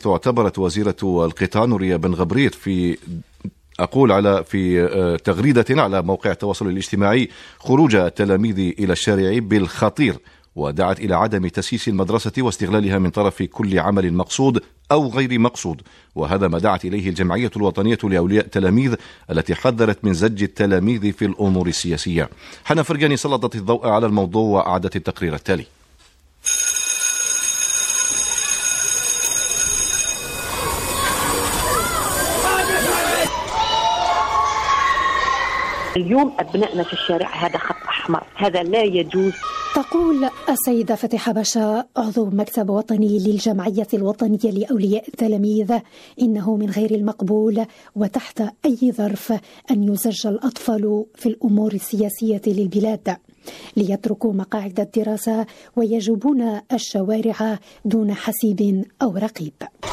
اعتبرت وزيرة القطاع نورية بن غبريت في تغريدة على موقع التواصل الاجتماعي خروج التلاميذ إلى الشارع بالخطير، ودعت إلى عدم تسييس المدرسة واستغلالها من طرف كل عمل مقصود أو غير مقصود، وهذا ما دعت إليه الجمعية الوطنية لأولياء التلاميذ التي حذرت من زج التلاميذ في الأمور السياسية. حنا فرجاني سلطت الضوء على الموضوع وأعدت التقرير التالي. اليوم أبنائنا في الشارع هذا خط أحمر، هذا لا يجوز. تقول السيدة فتحة باشا عضو مكتب وطني للجمعية الوطنية لأولياء التلاميذ إنه من غير المقبول وتحت أي ظرف أن يزج الأطفال في الأمور السياسية للبلاد، ليتركوا مقاعد الدراسة ويجوبون الشوارع دون حسيب أو رقيب.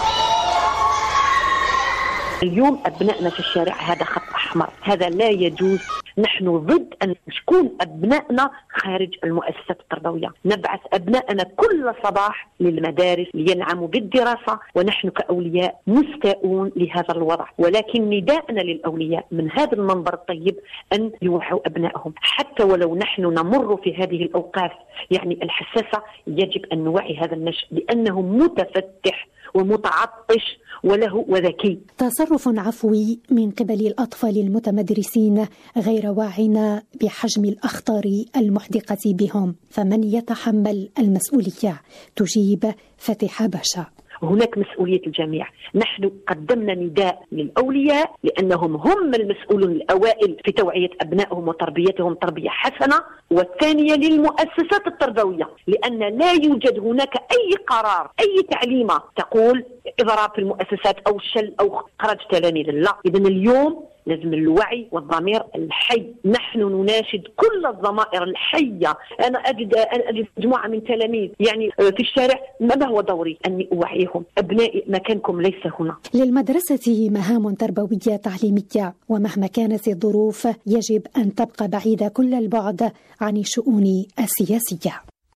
اليوم أبنائنا في الشارع هذا خط أحمر، هذا لا يجوز. نحن ضد أن تكون أبنائنا خارج المؤسسات التربوية. نبعث أبنائنا كل صباح للمدارس لينعموا بالدراسة، ونحن كأولياء مستاءون لهذا الوضع، ولكن نداءنا للأولياء من هذا المنبر الطيب أن يوعوا أبنائهم، حتى ولو نحن نمر في هذه الأوقات الحساسة يجب أن نوعي هذا النشء لأنه متفتح ومتعطش وله وذكي. تصرف عفوي من قبل الأطفال المتمدرسين غير واعٍ بحجم الأخطار المحدقة بهم، فمن يتحمل المسؤولية؟ تجيب فتحة باشا. هناك مسؤولية الجميع. نحن قدمنا نداء للأولياء لأنهم هم المسؤولون الأوائل في توعية أبنائهم وتربيتهم تربية حسنة، والثانية للمؤسسات التربوية لأن لا يوجد هناك أي قرار أي تعليمة تقول إضراب في المؤسسات أو الشل أو خرج تلاميذ، لا. إذن اليوم لازم الوعي والضمير الحي. نحن نناشد كل الضمائر الحية. أنا أجد مجموعة من تلاميذ في الشارع، ما هو دوري؟ أني أوعيهم أبنائي مكانكم ليس هنا. للمدرسة مهام تربوية تعليمية، ومهما كانت الظروف يجب أن تبقى بعيدة كل البعد عن الشؤون السياسية.